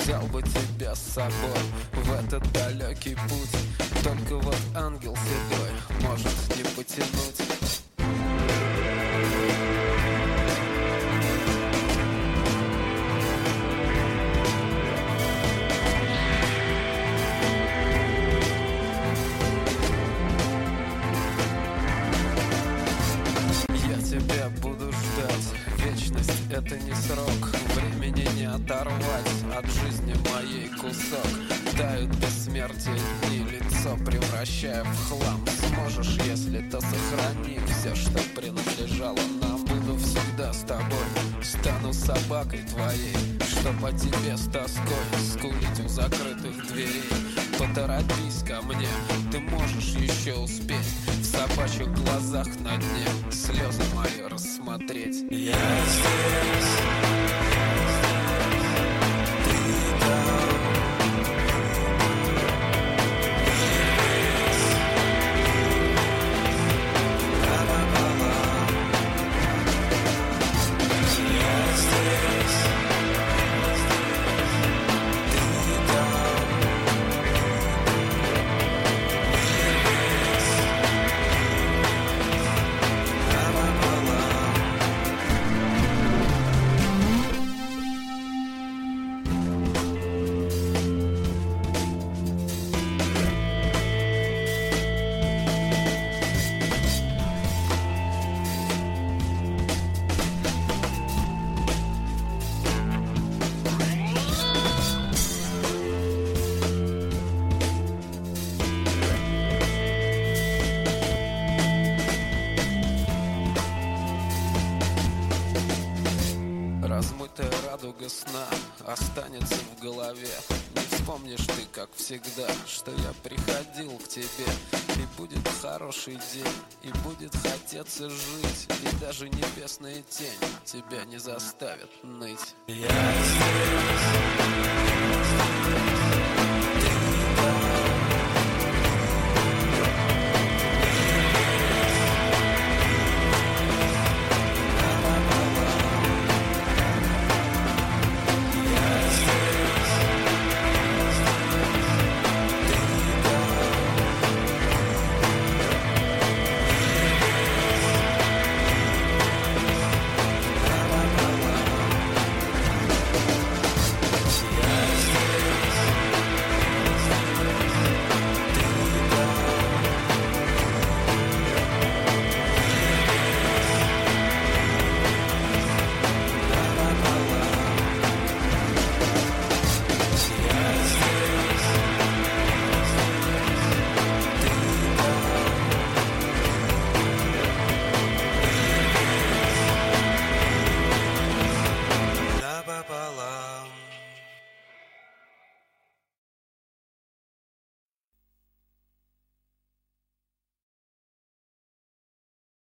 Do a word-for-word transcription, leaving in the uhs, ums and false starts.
взял бы тебя с собой в этот далекий путь. Только вот ангел седой может не потянуть. Тебя буду ждать, вечность — это не срок. Времени не оторвать от жизни моей кусок. Тают бессмертие дни, лицо превращая в хлам. Сможешь, если то сохрани все, что принадлежало нам. Буду всегда с тобой, стану собакой твоей, что по тебе с тоской скулить у закрытых дверей. Поторопись ко мне, ты можешь еще успеть в собачьих глазах на дне слезы мои рассмотреть. Я здесь, ты там. Размытая радуга сна останется в голове. Не вспомнишь ты, как всегда, что я приходил к тебе. И будет хороший день, и будет хотеться жить, и даже небесная тень тебя не заставит ныть. Я здесь.